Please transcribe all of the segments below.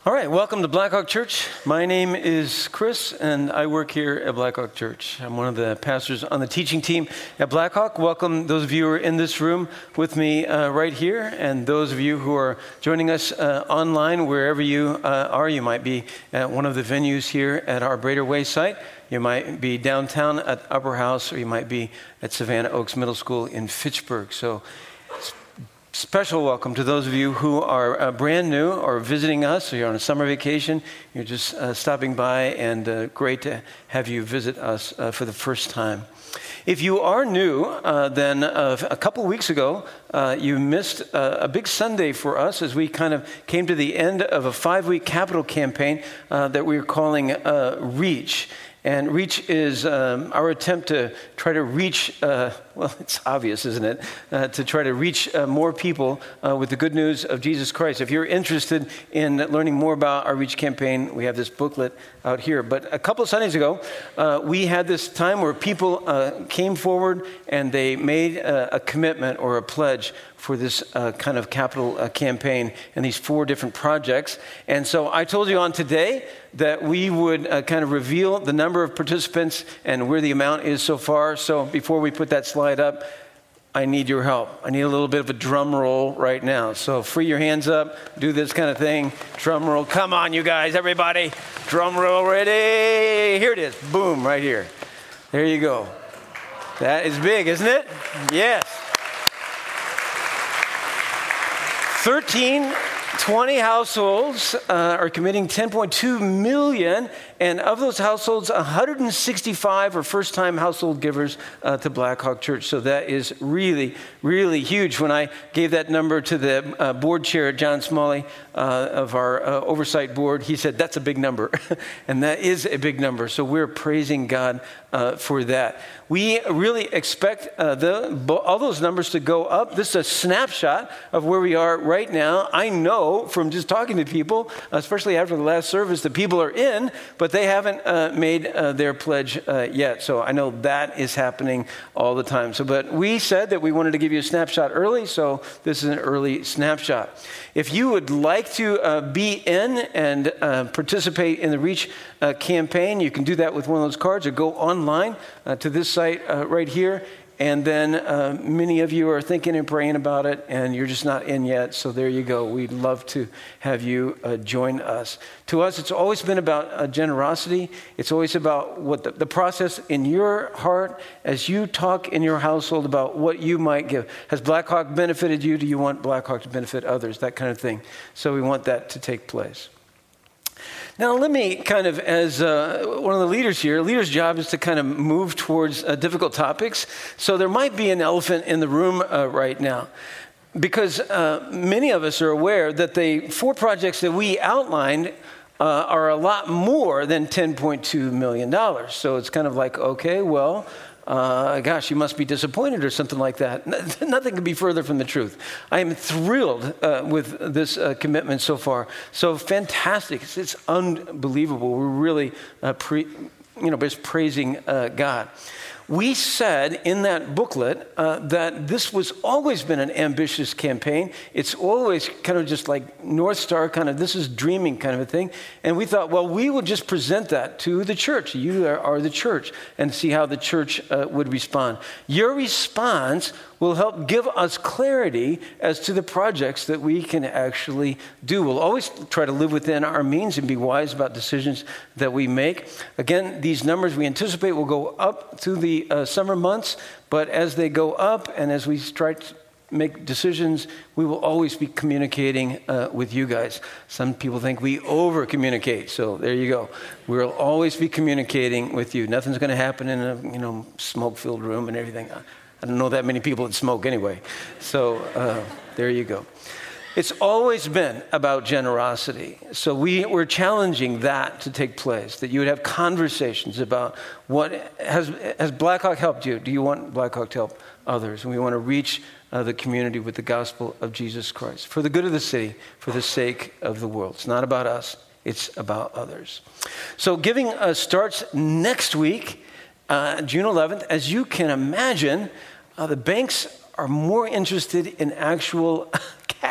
All right, welcome to Blackhawk Church. My name is Chris, and I work here at Blackhawk Church. I'm one of the pastors on the teaching team at Blackhawk. Welcome those of you who are in this room with me right here, and those of you who are joining us online, wherever you are. You might be at one of the venues here at our Brader Way site. You might be downtown at Upper House, or you might be at Savannah Oaks Middle School in Fitchburg. So special welcome to those of you who are brand new or visiting us, or you're on a summer vacation, you're just stopping by, and great to have you visit us for the first time. If you are new, then a couple weeks ago, you missed a big Sunday for us as we kind of came to the end of a 5-week capital campaign that we were calling Reach. And Reach is our attempt to try to reach, well, it's obvious, isn't it? To try to reach more people with the good news of Jesus Christ. If you're interested in learning more about our Reach campaign, we have this booklet out here. But a couple of Sundays ago, we had this time where people came forward and they made a commitment or a pledge for this kind of capital campaign and these 4 different projects. And so I told you on today that we would kind of reveal the number of participants and where the amount is so far. So before we put that slide up, I need your help. I need a little bit of a drum roll right now. So free your hands up, do this kind of thing. Drum roll. Come on, you guys, everybody. Drum roll ready. Here it is. Boom, right here. There you go. That is big, isn't it? Yes. 20 households are committing $10.2 million, and of those households, 165 are first-time household givers to Blackhawk Church. So that is really, really huge. When I gave that number to the board chair, John Smalley, of our oversight board, he said, that's a big number. And that is a big number. So we're praising God for that. We really expect all those numbers to go up. This is a snapshot of where we are right now. I know from just talking to people, especially after the last service, that people are in, but they haven't made their pledge yet. So I know that is happening all the time. But we said that we wanted to give you a snapshot early, so this is an early snapshot. If you would like to be in and participate in the Reach campaign, you can do that with one of those cards, or go online to this site right here. And then many of you are thinking and praying about it, and you're just not in yet. So there you go. We'd love to have you join us. To us, it's always been about generosity. It's always about what the process in your heart as you talk in your household about what you might give. Has Blackhawk benefited you? Do you want Blackhawk to benefit others? That kind of thing. So we want that to take place. Now, let me kind of, as one of the leaders here, a leader's job is to kind of move towards difficult topics. So there might be an elephant in the room right now, because many of us are aware that the 4 projects that we outlined are a lot more than $10.2 million. So it's kind of like, okay, well, gosh, you must be disappointed or something like that. Nothing could be further from the truth. I am thrilled with this commitment so far. So fantastic. It's unbelievable. We're really just praising God. We said in that booklet that this was always been an ambitious campaign. It's always kind of just like North Star, kind of this is dreaming kind of a thing. And we thought, well, we will just present that to the church. You are the church, and see how the church would respond. Your response will help give us clarity as to the projects that we can actually do. We'll always try to live within our means and be wise about decisions that we make. Again, these numbers we anticipate will go up through the summer months, but as they go up and as we try to make decisions, we will always be communicating with you guys. Some people think we over-communicate, so there you go. We'll always be communicating with you. Nothing's going to happen in a smoke-filled room and everything. I don't know that many people that smoke anyway. So there you go. It's always been about generosity. So we're challenging that to take place, that you would have conversations about what has Blackhawk helped you? Do you want Blackhawk to help others? And we want to reach the community with the gospel of Jesus Christ for the good of the city, for the sake of the world. It's not about us. It's about others. So giving starts next week. June 11th, as you can imagine, the banks are more interested in actual cash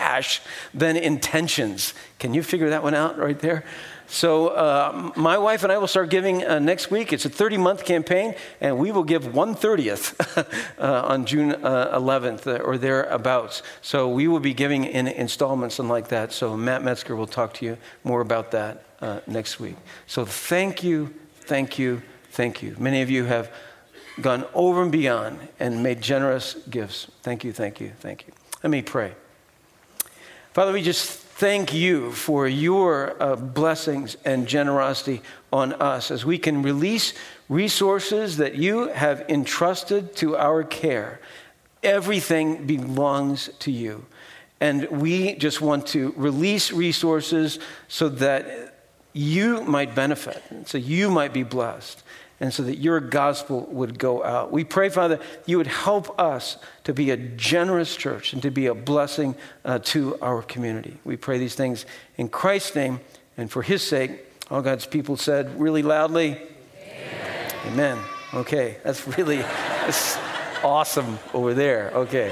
cash than intentions. Can you figure that one out right there? So my wife and I will start giving next week. It's a 30-month campaign, and we will give 1/30th on June 11th or thereabouts. So we will be giving in installments and like that. So Matt Metzger will talk to you more about that next week. So thank you, thank you, thank you. Many of you have gone over and beyond and made generous gifts. Thank you, thank you, thank you. Let me pray. Father, we just thank you for your blessings and generosity on us as we can release resources that you have entrusted to our care. Everything belongs to you. And we just want to release resources so that you might benefit, so you might be blessed, and so that your gospel would go out. We pray, Father, you would help us to be a generous church and to be a blessing to our community. We pray these things in Christ's name and for his sake. All God's people said really loudly, Amen. Amen. Okay, that's awesome over there. Okay.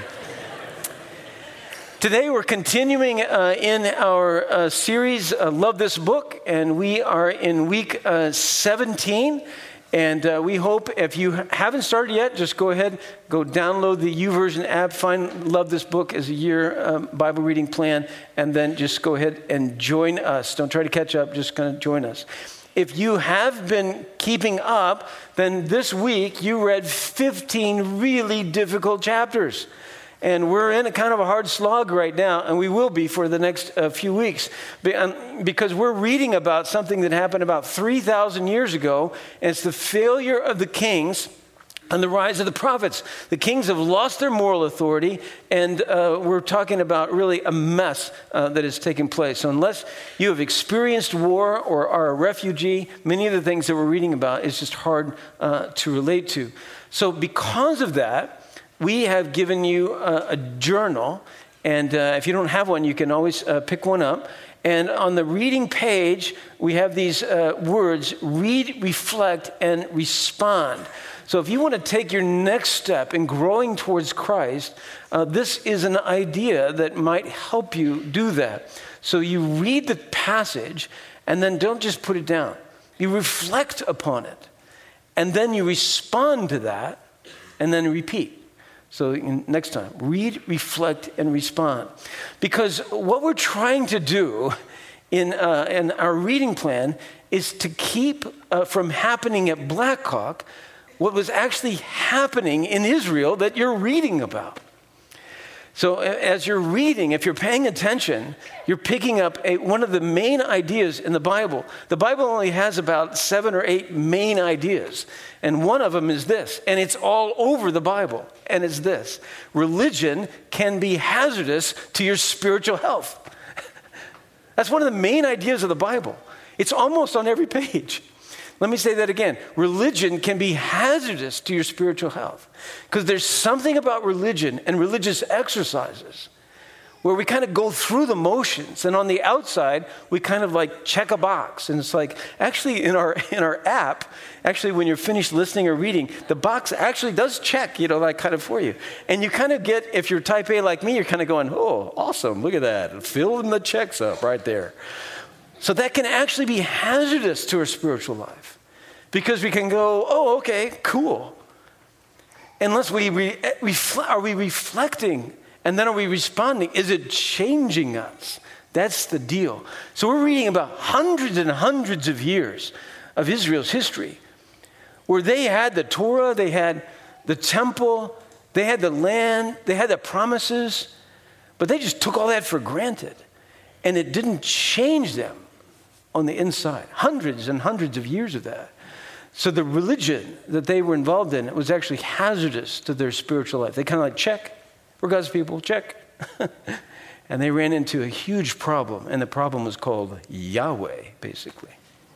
Today we're continuing in our series, Love This Book, and we are in week 17. And we hope if you haven't started yet, just go ahead, go download the YouVersion app, find Love This Book as a year Bible reading plan, and then just go ahead and join us. Don't try to catch up, just kind of join us. If you have been keeping up, then this week you read 15 really difficult chapters. And we're in a kind of a hard slog right now, and we will be for the next few weeks, because we're reading about something that happened about 3,000 years ago, and it's the failure of the kings and the rise of the prophets. The kings have lost their moral authority, and we're talking about really a mess that has taken place. So unless you have experienced war or are a refugee, many of the things that we're reading about is just hard to relate to. So because of that, we have given you a journal, and if you don't have one, you can always pick one up. And on the reading page, we have these words, read, reflect, and respond. So if you want to take your next step in growing towards Christ, this is an idea that might help you do that. So you read the passage, and then don't just put it down. You reflect upon it, and then you respond to that, and then repeat. So next time, read, reflect, and respond. Because what we're trying to do in our reading plan is to keep from happening at Blackhawk what was actually happening in Israel that you're reading about. So as you're reading, if you're paying attention, you're picking up one of the main ideas in the Bible. The Bible only has about 7 or 8 main ideas. And one of them is this, and it's all over the Bible. And it's this: religion can be hazardous to your spiritual health. That's one of the main ideas of the Bible. It's almost on every page. Let me say that again. Religion can be hazardous to your spiritual health, because there's something about religion and religious exercises where we kind of go through the motions, and on the outside we kind of like check a box. And it's like, actually in our app, actually when you're finished listening or reading, the box actually does check, like kind of for you. And you kind of get, if you're type A like me, you're kind of going, oh, awesome, look at that, filling the checks up right there. So that can actually be hazardous to our spiritual life, because we can go, oh, okay, cool. Unless are we reflecting, and then are we responding? Is it changing us? That's the deal. So we're reading about hundreds and hundreds of years of Israel's history, where they had the Torah, they had the temple, they had the land, they had the promises, but they just took all that for granted, and it didn't change them on the inside. Hundreds and hundreds of years of that. So the religion that they were involved in, it was actually hazardous to their spiritual life. They kind of like, check, we're God's people, check. And they ran into a huge problem, and the problem was called Yahweh, basically.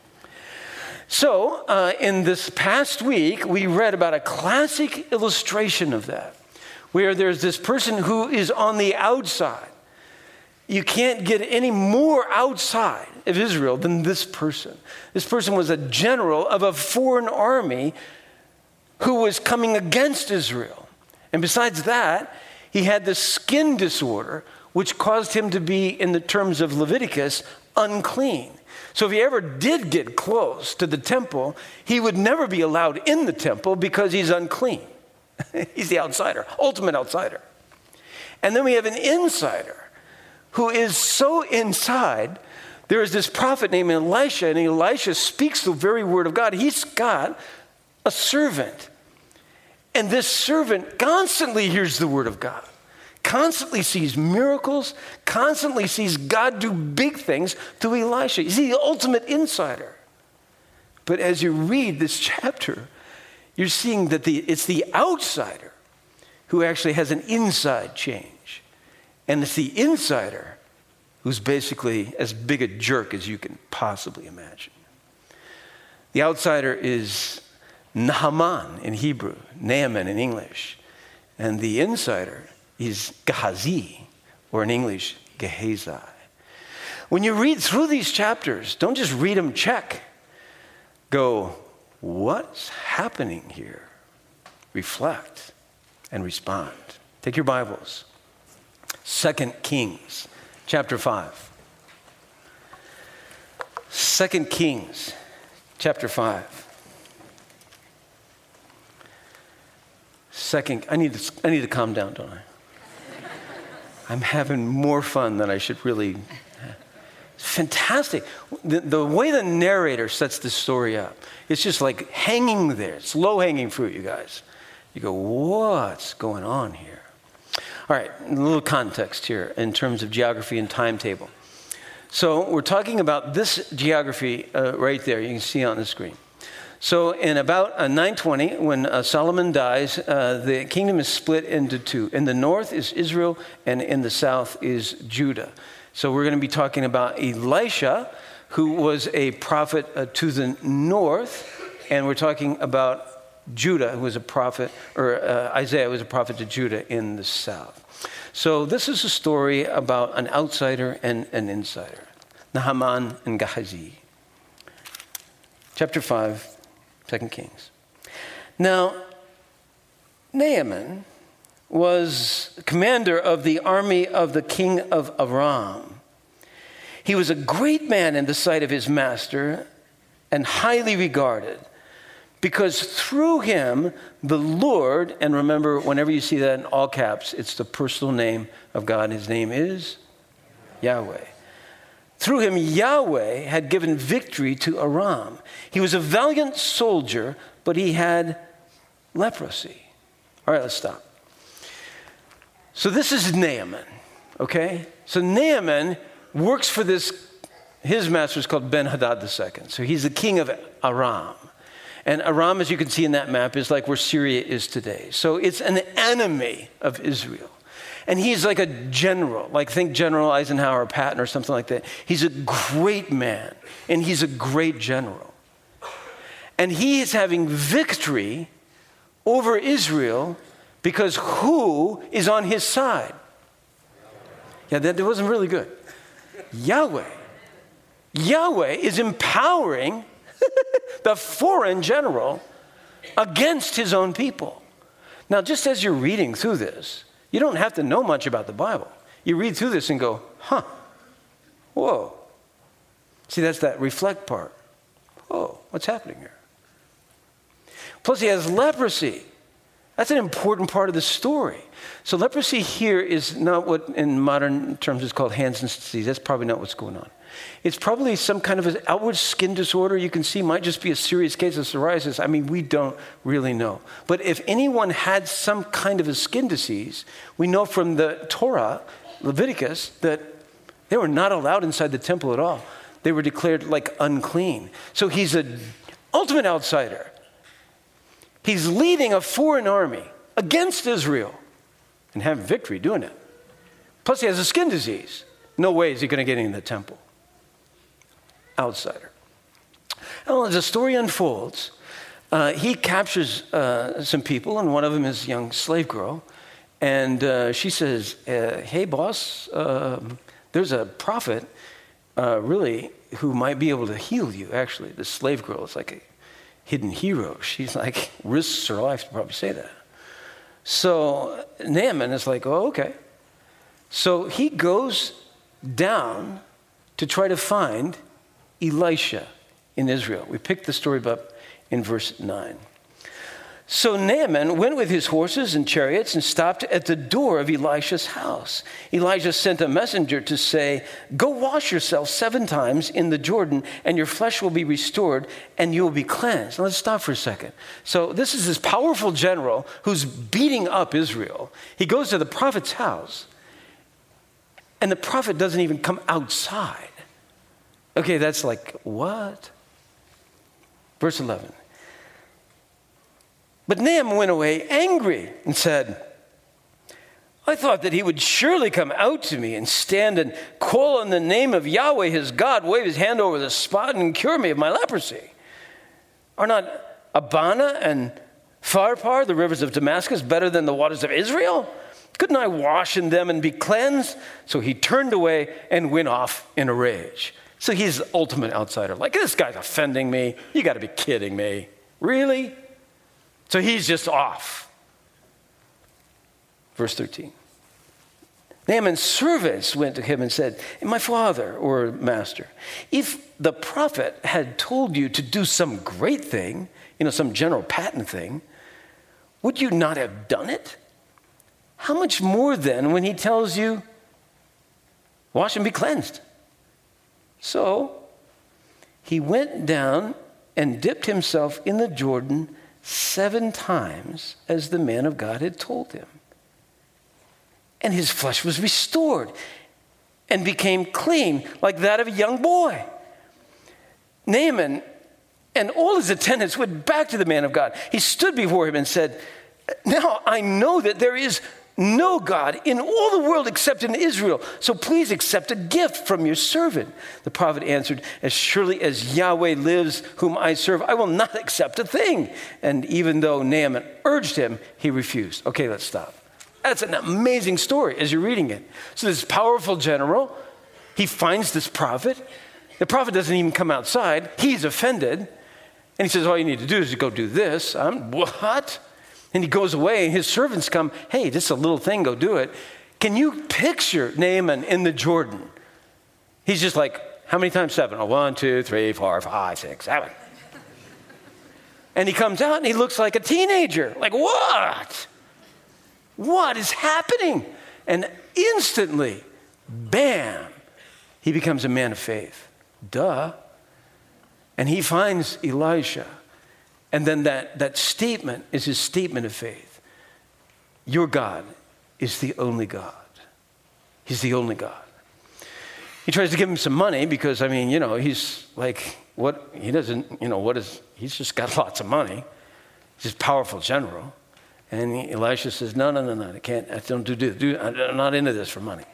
So in this past week, we read about a classic illustration of that, where there's this person who is on the outside. You can't get any more outside of Israel than this person. This person was a general of a foreign army who was coming against Israel. And besides that, he had this skin disorder which caused him to be, in the terms of Leviticus, unclean. So if he ever did get close to the temple, he would never be allowed in the temple because he's unclean. He's the outsider, ultimate outsider. And then we have an insider who is so inside. There is this prophet named Elisha, and Elisha speaks the very word of God. He's got a servant. And this servant constantly hears the word of God, constantly sees miracles, constantly sees God do big things through Elisha. He's the ultimate insider. But as you read this chapter, you're seeing that it's the outsider who actually has an inside change. And it's the insider who's basically as big a jerk as you can possibly imagine. The outsider is Naaman in Hebrew, Naaman in English. And the insider is Gehazi, or in English, Gehazi. When you read through these chapters, don't just read them, check. Go, what's happening here? Reflect and respond. Take your Bibles. 2 Kings, chapter 5. 2 Kings, chapter 5. I need to calm down, don't I? I'm having more fun than I should really. It's fantastic. The way the narrator sets the story up, it's just like hanging there. It's low-hanging fruit, you guys. You go, what's going on here? All right, a little context here in terms of geography and timetable. So we're talking about this geography right there. You can see on the screen. So in about 920, when Solomon dies, the kingdom is split into two. In the north is Israel, and in the south is Judah. So we're going to be talking about Elisha, who was a prophet to the north, and we're talking about Judah, who was a prophet, or Isaiah, who was a prophet to Judah in the south. So this is a story about an outsider and an insider, Naaman and Gehazi. Chapter 5. 2 Kings. Now, Naaman was commander of the army of the king of Aram. He was a great man in the sight of his master and highly regarded, because through him the Lord, and remember, whenever you see that in all caps, it's the personal name of God. His name is Yahweh. Through him, Yahweh had given victory to Aram. He was a valiant soldier, but he had leprosy. All right, let's stop. So this is Naaman, okay? So Naaman works for his master is called Ben-Hadad II. So he's the king of Aram. And Aram, as you can see in that map, is like where Syria is today. So it's an enemy of Israel. And he's like a general, like think General Eisenhower, Patton, or something like that. He's a great man, and he's a great general. And he is having victory over Israel because who is on his side? Yeah, that wasn't really good. Yahweh. Yahweh is empowering the foreign general against his own people. Now, just as you're reading through this, you don't have to know much about the Bible. You read through this and go, whoa. See, that's that reflect part. Whoa, what's happening here? Plus, he has leprosy. That's an important part of the story. So leprosy here is not what in modern terms is called Hansen's disease. That's probably not what's going on. It's probably some kind of an outward skin disorder you can see might just be a serious case of psoriasis. I mean, we don't really know. But if anyone had some kind of a skin disease, we know from the Torah, Leviticus, that they were not allowed inside the temple at all. They were declared like unclean. So he's an ultimate outsider. He's leading a foreign army against Israel and having victory doing it. Plus he has a skin disease. No way is he going to get into the temple. Outsider. Well, as the story unfolds, he captures some people, and one of them is a young slave girl. And she says, hey, boss, there's a prophet, really, who might be able to heal you, actually. The slave girl is like a hidden hero. She's like, risks her life to probably say that. So Naaman is like, oh, okay. So he goes down to try to find Elisha in Israel. We picked the story up in verse 9. So Naaman went with his horses and chariots and stopped at the door of Elisha's house. Elijah sent a messenger to say, "Go wash yourself 7 times in the Jordan, and your flesh will be restored, and you will be cleansed." Now let's stop for a second. So this is this powerful general who's beating up Israel. He goes to the prophet's house, and the prophet doesn't even come outside. Okay, that's like, what? Verse 11. But Naaman went away angry and said, "I thought that he would surely come out to me and stand and call on the name of Yahweh his God, wave his hand over the spot and cure me of my leprosy. Are not Abana and Pharpar, the rivers of Damascus, better than the waters of Israel? Couldn't I wash in them and be cleansed?" So he turned away and went off in a rage. So he's the ultimate outsider. Like, this guy's offending me. You got to be kidding me. Really? So he's just off. Verse 13. Naaman's servants went to him and said, "My father," or master, "if the prophet had told you to do some great thing, some general patent thing, would you not have done it? How much more then when he tells you, 'Wash and be cleansed'?" So he went down and dipped himself in the Jordan 7 times as the man of God had told him. And his flesh was restored and became clean like that of a young boy. Naaman and all his attendants went back to the man of God. He stood before him and said, "Now I know that there is no God in all the world except in Israel. So please accept a gift from your servant." The prophet answered, "As surely as Yahweh lives, whom I serve, I will not accept a thing." And even though Naaman urged him, he refused. Okay, let's stop. That's an amazing story as you're reading it. So this powerful general, he finds this prophet. The prophet doesn't even come outside. He's offended. And he says, "All you need to do is to go do this." What? And he goes away, and his servants come, "Hey, just a little thing, go do it." Can you picture Naaman in the Jordan? He's just like, how many times 7? 1, 2, 3, 4, 5, 6, 7. And he comes out, and he looks like a teenager. Like, what? What is happening? And instantly, bam, he becomes a man of faith. Duh. And he finds Elisha. And then that statement is his statement of faith. Your God is the only God. He's the only God. He tries to give him some money because, he's like, what? He doesn't, he's just got lots of money. He's a powerful general. And Elisha says, no, I can't, I don't I'm not into this for money.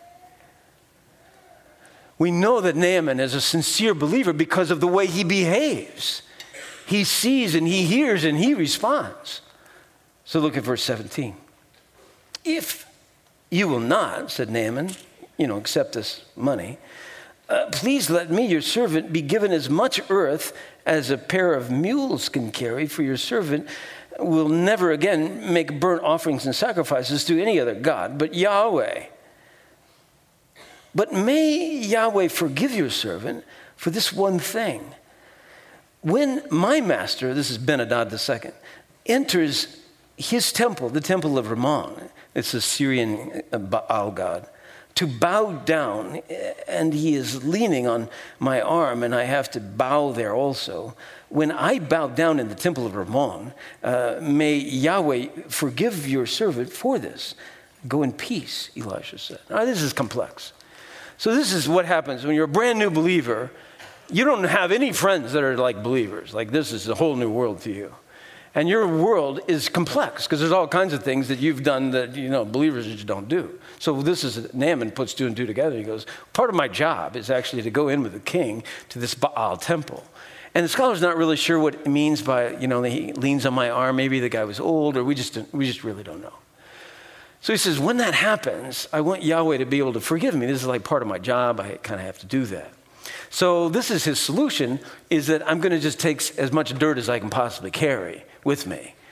We know that Naaman is a sincere believer because of the way he behaves. He sees and he hears and he responds. So look at verse 17. "If you will not," said Naaman, accept this money, "please let me, your servant, be given as much earth as a pair of mules can carry, for your servant will never again make burnt offerings and sacrifices to any other god but Yahweh. But may Yahweh forgive your servant for this one thing. When my master," this is Ben-Hadad II, "enters his temple, the temple of Rimmon," it's a Syrian Baal god, "to bow down, and he is leaning on my arm, and I have to bow there also. When I bow down in the temple of Rimmon, may Yahweh forgive your servant for this. Go in peace," Elisha said. Now, this is complex. So this is what happens when you're a brand new believer. You don't have any friends that are like believers. Like, this is a whole new world to you. And your world is complex because there's all kinds of things that you've done that, believers just don't do. So this is, Naaman puts 2 and 2 together. He goes, part of my job is actually to go in with the king to this Baal temple. And the scholar's not really sure what it means by, he leans on my arm. Maybe the guy was old, or we just really don't know. So he says, when that happens, I want Yahweh to be able to forgive me. This is like part of my job. I kind of have to do that. So this is his solution, is that I'm going to just take as much dirt as I can possibly carry with me.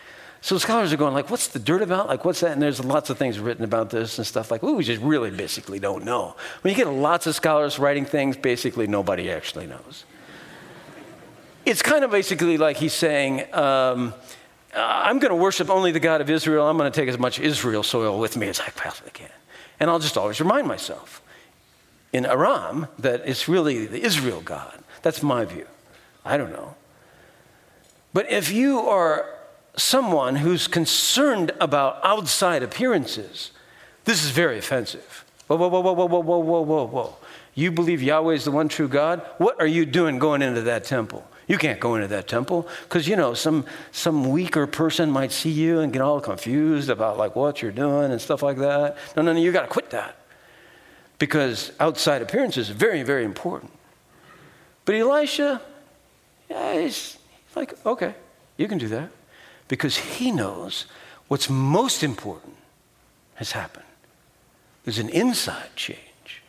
So scholars are going like, what's the dirt about? Like, what's that? And there's lots of things written about this and stuff like, we just really basically don't know. When you get lots of scholars writing things, basically nobody actually knows. It's kind of basically like he's saying, I'm going to worship only the God of Israel. I'm going to take as much Israel soil with me as I possibly can. And I'll just always remind myself in Aram that it's really the Israel God. That's my view. I don't know. But if you are someone who's concerned about outside appearances, this is very offensive. Whoa, whoa, whoa, whoa, whoa, whoa, whoa, whoa, whoa. You believe Yahweh is the one true God? What are you doing going into that temple? You can't go into that temple because, some weaker person might see you and get all confused about like what you're doing and stuff like that. No, you got to quit that because outside appearances is very, very important. But Elisha, he's like, okay, you can do that. Because he knows what's most important has happened. There's an inside change.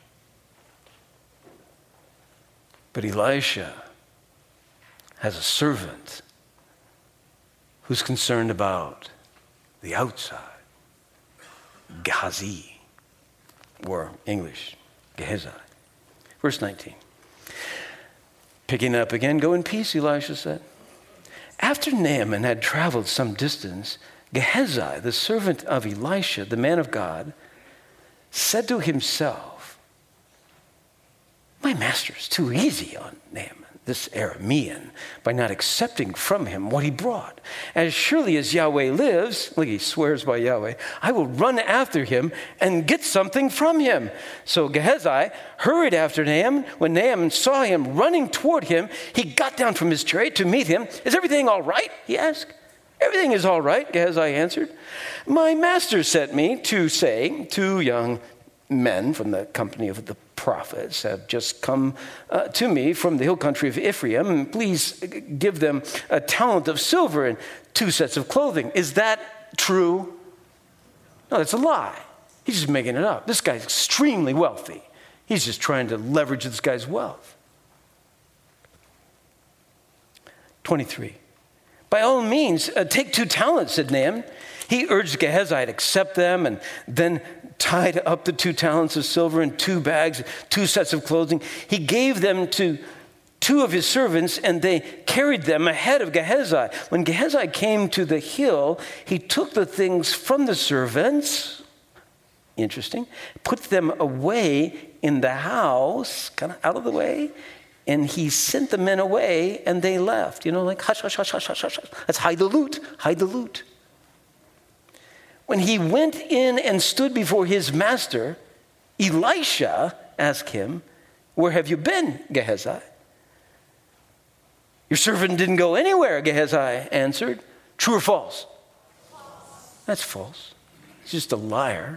But Elisha has a servant who's concerned about the outside. Gehazi, or English, Gehazi. Verse 19. Picking up again, go in peace, Elisha said. After Naaman had traveled some distance, Gehazi, the servant of Elisha, the man of God, said to himself, my master's too easy on Naaman, this Aramean, by not accepting from him what he brought. As surely as Yahweh lives, look, he swears by Yahweh, I will run after him and get something from him. So Gehazi hurried after Naaman. When Naaman saw him running toward him, he got down from his chariot to meet him. Is everything all right? He asked. Everything is all right, Gehazi answered. My master sent me to say, 2 young men from the company of the prophets have just come to me from the hill country of Ephraim. Please give them a talent of silver and 2 sets of clothing. Is that true? No, that's a lie. He's just making it up. This guy's extremely wealthy. He's just trying to leverage this guy's wealth. 23. By all means, take 2 talents, said Naaman. He urged Gehazi to accept them and then tied up the 2 talents of silver in 2 bags, 2 sets of clothing. He gave them to 2 of his servants, and they carried them ahead of Gehazi. When Gehazi came to the hill, he took the things from the servants, interesting, put them away in the house, kind of out of the way, and he sent the men away, and they left. Like hush, hush, hush, hush, hush, hush. Let's hide the loot, hide the loot. When he went in and stood before his master, Elisha asked him, where have you been, Gehazi? Your servant didn't go anywhere, Gehazi answered. True or false? False. That's false. He's just a liar.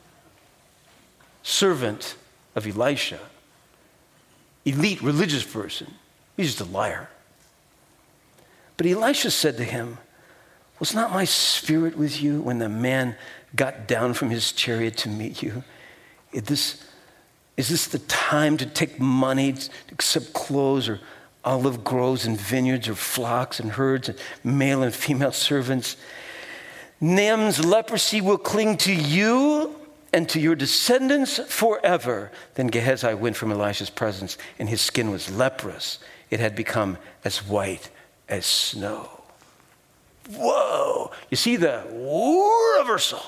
Servant of Elisha. Elite religious person. He's just a liar. But Elisha said to him, was not my spirit with you when the man got down from his chariot to meet you? Is this the time to take money to accept clothes or olive groves and vineyards or flocks and herds and male and female servants? Naaman's leprosy will cling to you and to your descendants forever. Then Gehazi went from Elisha's presence, and his skin was leprous. It had become as white as snow. Whoa! You see the reversal.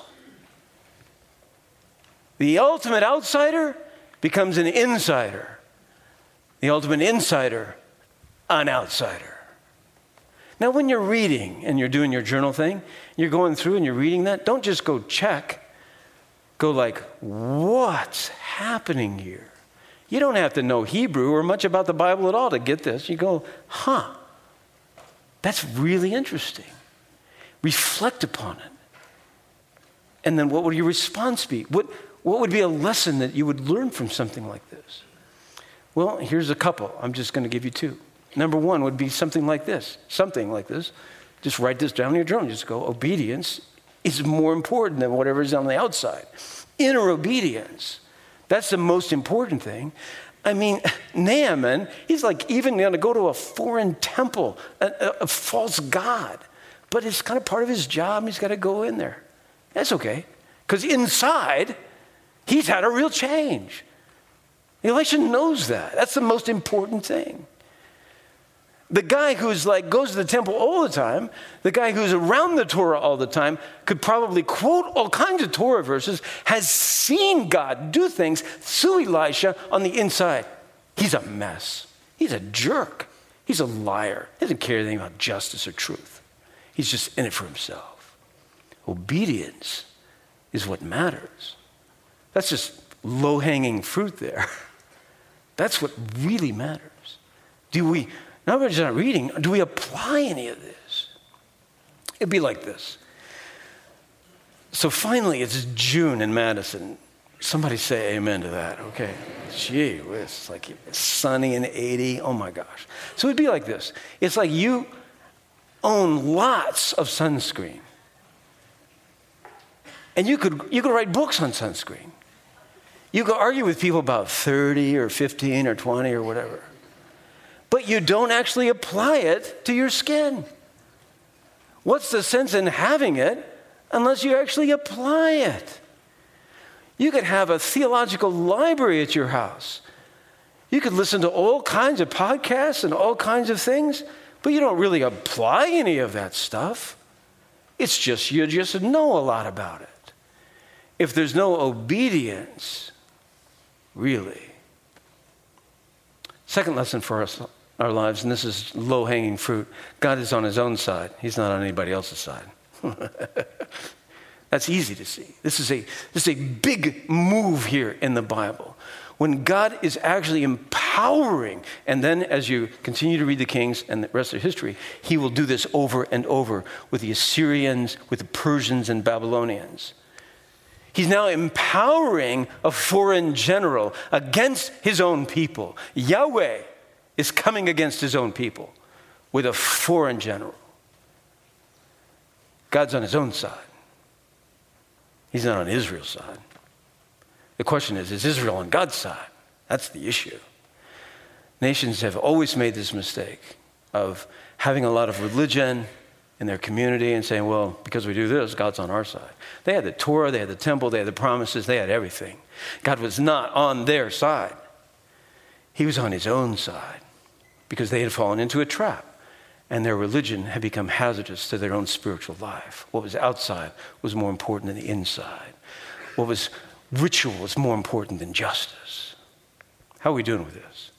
The ultimate outsider becomes an insider. The ultimate insider, an outsider. Now, when you're reading and you're doing your journal thing, you're going through and you're reading that, don't just go check. Go like, what's happening here? You don't have to know Hebrew or much about the Bible at all to get this. You go, that's really interesting. Reflect upon it. And then what would your response be? What would be a lesson that you would learn from something like this? Well, here's a couple. I'm just going to give you 2. Number 1 would be something like this. Just write this down in your journal. Just go, obedience is more important than whatever is on the outside. Inner obedience. That's the most important thing. I mean, Naaman, he's like even going to go to a foreign temple, a false god. But it's kind of part of his job. He's got to go in there. That's okay. Because inside, he's had a real change. Elisha knows that. That's the most important thing. The guy who's like goes to the temple all the time, the guy who's around the Torah all the time, could probably quote all kinds of Torah verses, has seen God do things through Elisha on the inside. He's a mess. He's a jerk. He's a liar. He doesn't care anything about justice or truth. He's just in it for himself. Obedience is what matters. That's just low-hanging fruit there. That's what really matters. Now we're just not reading. Do we apply any of this? It'd be like this. So finally, it's June in Madison. Somebody say amen to that, okay? Gee whiz, it's like sunny and 80. Oh my gosh. So it'd be like this. It's like you own lots of sunscreen. And you could write books on sunscreen. You could argue with people about 30 or 15 or 20 or whatever. But you don't actually apply it to your skin. What's the sense in having it unless you actually apply it? You could have a theological library at your house. You could listen to all kinds of podcasts and all kinds of things, but you don't really apply any of that stuff. It's just, you just know a lot about it. If there's no obedience, really. Second lesson for us, our lives, and this is low-hanging fruit. God is on his own side. He's not on anybody else's side. That's easy to see. This is a big move here in the Bible. When God is actually empowering, and then as you continue to read the Kings and the rest of history, he will do this over and over with the Assyrians, with the Persians and Babylonians. He's now empowering a foreign general against his own people. Yahweh is coming against his own people with a foreign general. God's on his own side. He's not on Israel's side. The question is Israel on God's side? That's the issue. Nations have always made this mistake of having a lot of religion in their community and saying, well, because we do this, God's on our side. They had the Torah, they had the temple, they had the promises, they had everything. God was not on their side. He was on his own side because they had fallen into a trap and their religion had become hazardous to their own spiritual life. What was outside was more important than the inside. What was ritual was more important than justice. How are we doing with this?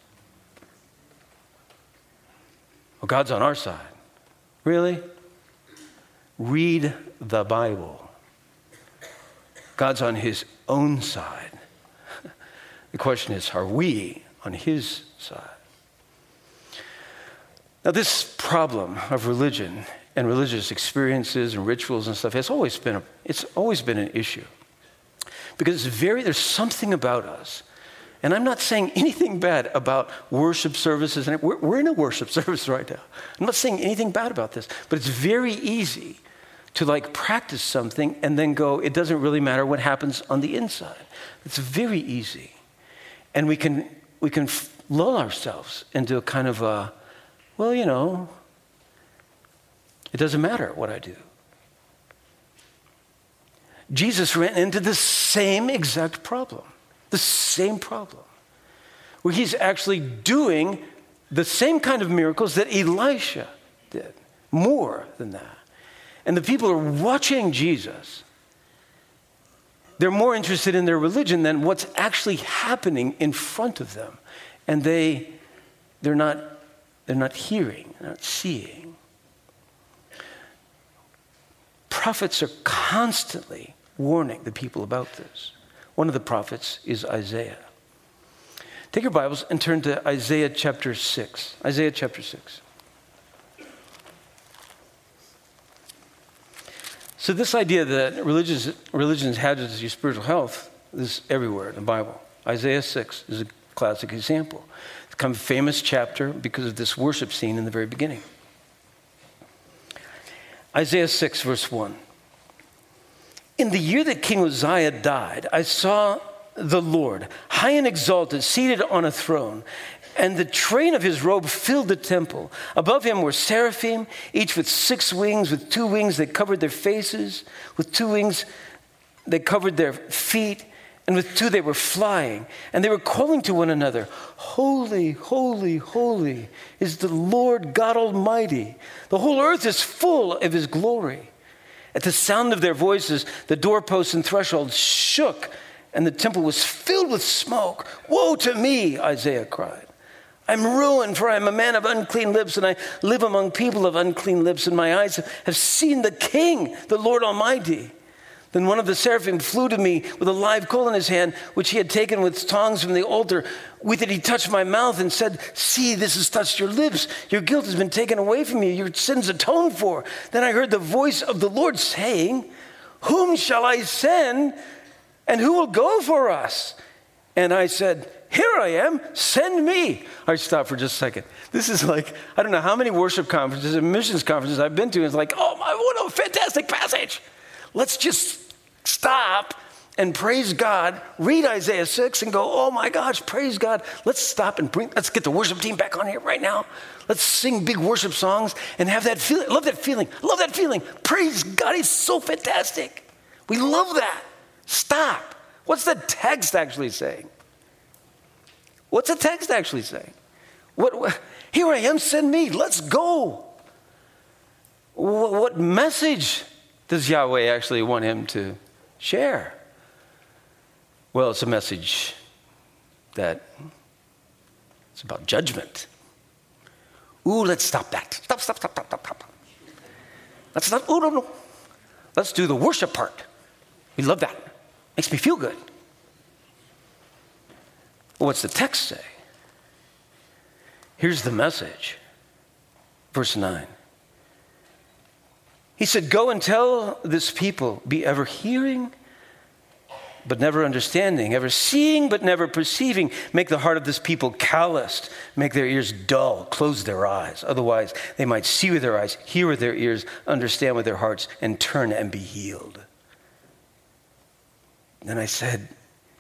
Well, God's on our side. Really? Read the Bible. God's on his own side. The question is, are we on his side? Now, this problem of religion and religious experiences and rituals and stuff it's always been an issue. Because there's something about us. And I'm not saying anything bad about worship services. And we're in a worship service right now. I'm not saying anything bad about this. But it's very easy to practice something and then go, it doesn't really matter what happens on the inside. It's very easy. And we can lull ourselves into a kind of a, well, it doesn't matter what I do. Jesus ran into the same exact problem. The same problem. Where he's actually doing the same kind of miracles that Elisha did. More than that. And the people are watching Jesus. They're more interested in their religion than what's actually happening in front of them. And they're not hearing, they're not seeing. Prophets are constantly warning the people about this. One of the prophets is Isaiah. Take your Bibles and turn to Isaiah chapter 6. Isaiah chapter 6. So this idea that religion is hazardous to your spiritual health is everywhere in the Bible. Isaiah 6 is a classic example. It's become a famous chapter because of this worship scene in the very beginning. Isaiah 6, verse 1. In the year that King Uzziah died, I saw the Lord, high and exalted, seated on a throne, And the train of his robe filled the temple. Above him were seraphim, each with 6 wings. With 2 wings they covered their faces. With 2 wings they covered their feet. And with 2 they were flying. And they were calling to one another, "Holy, holy, holy is the Lord God Almighty. The whole earth is full of his glory." At the sound of their voices, the doorposts and thresholds shook, and the temple was filled with smoke. "Woe to me," Isaiah cried. "I'm ruined, for I am a man of unclean lips, and I live among people of unclean lips, and my eyes have seen the King, the Lord Almighty." Then one of the seraphim flew to me with a live coal in his hand, which he had taken with tongs from the altar. With it he touched my mouth and said, "See, this has touched your lips. Your guilt has been taken away from you. Your sins atoned for." Then I heard the voice of the Lord saying, "Whom shall I send, and who will go for us?" And I said, "Here I am, send me." I stopped for just a second. This is like, I don't know how many worship conferences and missions conferences I've been to. It's like, oh my, what a fantastic passage. Let's just stop and praise God, read Isaiah 6 and go, oh my gosh, praise God. Let's stop and let's get the worship team back on here right now. Let's sing big worship songs and have that feeling. Love that feeling. Love that feeling. Praise God, he's so fantastic. We love that. Stop. What's the text actually saying? What's the text actually saying? What? Here I am, send me. Let's go. What message does Yahweh actually want him to share? Well, it's a message that it's about judgment. Ooh, let's stop that. Stop. Let's not, no. Let's do the worship part. We love that. Makes me feel good. What's the text say? Here's the message. Verse 9. He said, "Go and tell this people, be ever hearing, but never understanding, ever seeing, but never perceiving. Make the heart of this people calloused, make their ears dull, close their eyes. Otherwise, they might see with their eyes, hear with their ears, understand with their hearts, and turn and be healed." Then I said,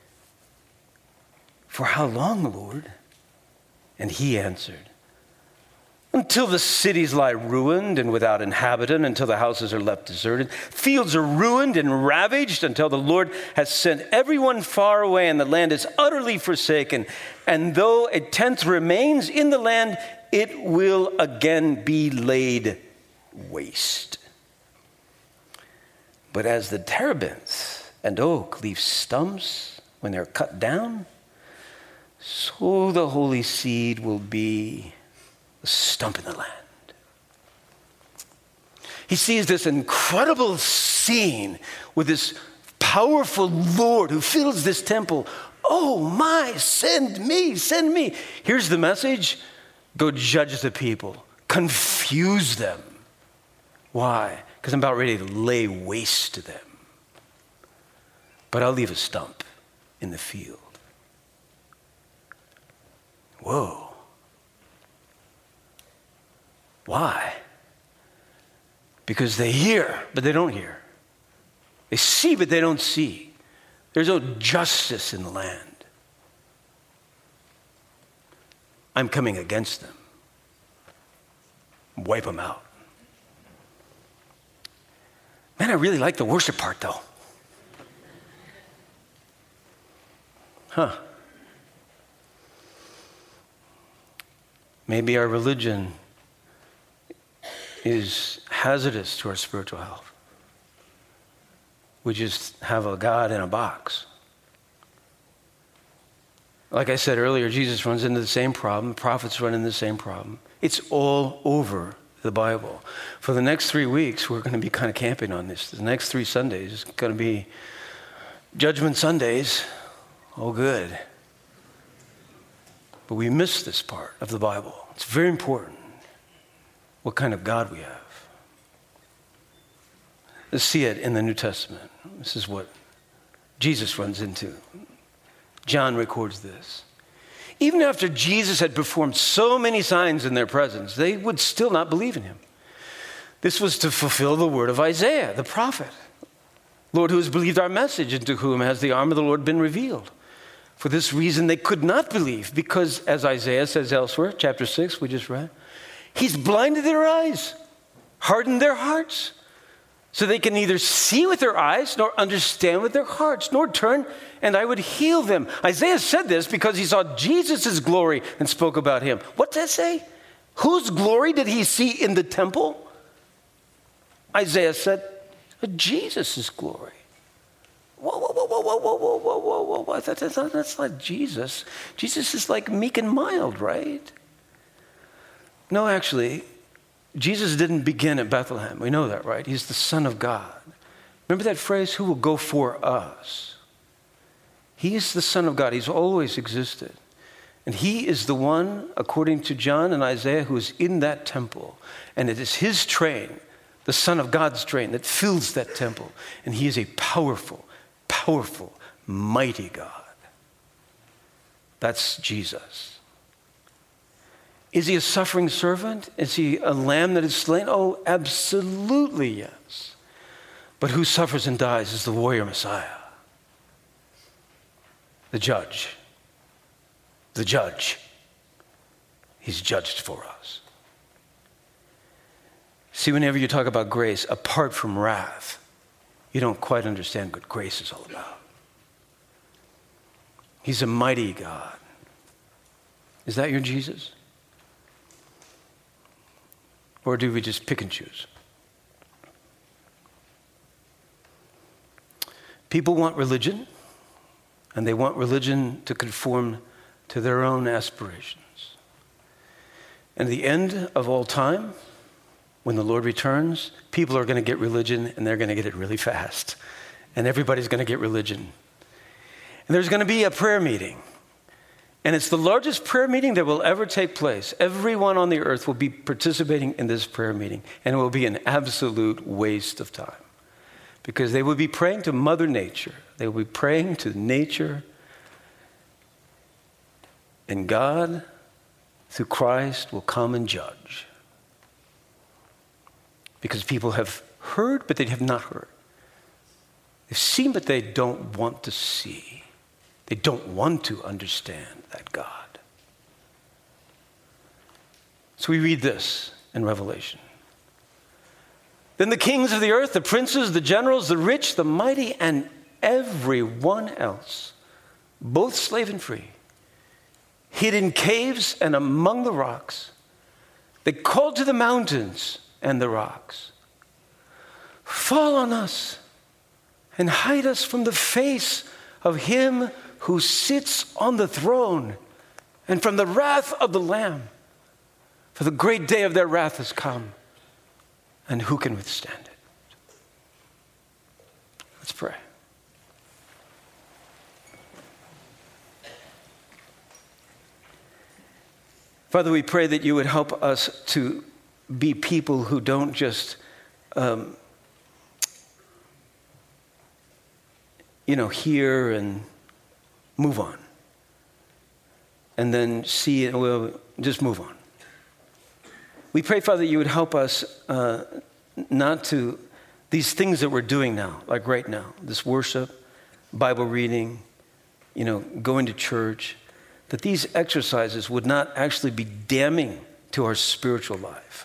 "For how long, Lord?" And he answered, "Until the cities lie ruined and without inhabitant, until the houses are left deserted. Fields are ruined and ravaged, until the Lord has sent everyone far away and the land is utterly forsaken. And though a tenth remains in the land, it will again be laid waste. But as the terebinth and oak leave stumps when they're cut down, so the holy seed will be a stump in the land." He sees this incredible scene with this powerful Lord who fills this temple. Oh my, send me, send me. Here's the message. Go judge the people. Confuse them. Why? Because I'm about ready to lay waste to them. But I'll leave a stump in the field. Whoa. Why? Because they hear, but they don't hear. They see, but they don't see. There's no justice in the land. I'm coming against them. Wipe them out. Man, I really like the worship part, though. Huh. Maybe our religion is hazardous to our spiritual health. We just have a God in a box. Like I said earlier, Jesus runs into the same problem. The prophets run into the same problem. It's all over the Bible. For the next 3 weeks, we're going to be kind of camping on this. The next 3 Sundays is going to be Judgment Sundays. Oh, good. But we miss this part of the Bible. It's very important what kind of God we have. Let's see it in the New Testament. This is what Jesus runs into. John records this. Even after Jesus had performed so many signs in their presence, they would still not believe in him. This was to fulfill the word of Isaiah, the prophet. Lord, who has believed our message, and to whom has the arm of the Lord been revealed? For this reason, they could not believe, because, as Isaiah says elsewhere, chapter 6, we just read, he's blinded their eyes, hardened their hearts, so they can neither see with their eyes nor understand with their hearts, nor turn, and I would heal them. Isaiah said this because he saw Jesus' glory and spoke about him. What's that say? Whose glory did he see in the temple? Isaiah said, Jesus' glory. Whoa. That's not Jesus. Jesus is like meek and mild, right? No, actually, Jesus didn't begin at Bethlehem. We know that, right? He's the Son of God. Remember that phrase, who will go for us? He is the Son of God. He's always existed. And he is the one, according to John and Isaiah, who is in that temple. And it is his train, the Son of God's train, that fills that temple. And he is a powerful, mighty God. That's Jesus. Is he a suffering servant? Is he a lamb that is slain? Oh, absolutely yes. But who suffers and dies is the warrior Messiah, the judge. The judge. He's judged for us. See, whenever you talk about grace, apart from wrath, you don't quite understand what grace is all about. He's a mighty God. Is that your Jesus? Or do we just pick and choose? People want religion, and they want religion to conform to their own aspirations. And at the end of all time, when the Lord returns, people are going to get religion, and they're going to get it really fast. And everybody's going to get religion. And there's going to be a prayer meeting. And it's the largest prayer meeting that will ever take place. Everyone on the earth will be participating in this prayer meeting. And it will be an absolute waste of time. Because they will be praying to Mother Nature. They will be praying to nature. And God, through Christ, will come and judge. Because people have heard, but they have not heard. They've seen, but they don't want to see. They don't want to understand that God. So we read this in Revelation. Then the kings of the earth, the princes, the generals, the rich, the mighty, and everyone else, both slave and free, hid in caves and among the rocks. They called to the mountains and the rocks, fall on us and hide us from the face of him who sits on the throne and from the wrath of the Lamb. For the great day of their wrath has come, and who can withstand it? Let's pray. Father, we pray that you would help us to be people who don't just, hear and move on. And then see it, we'll just move on. We pray, Father, that you would help us not to, these things that we're doing now, like right now, this worship, Bible reading, going to church, that these exercises would not actually be damning to our spiritual life.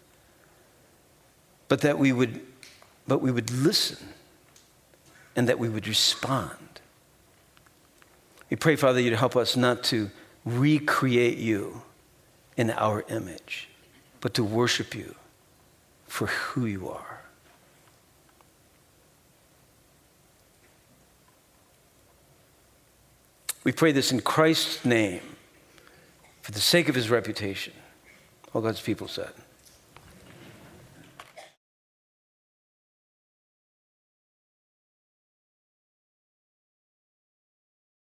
But that we would listen and that we would respond. We pray, Father, you'd help us not to recreate you in our image, but to worship you for who you are. We pray this in Christ's name, for the sake of his reputation. All God's people said.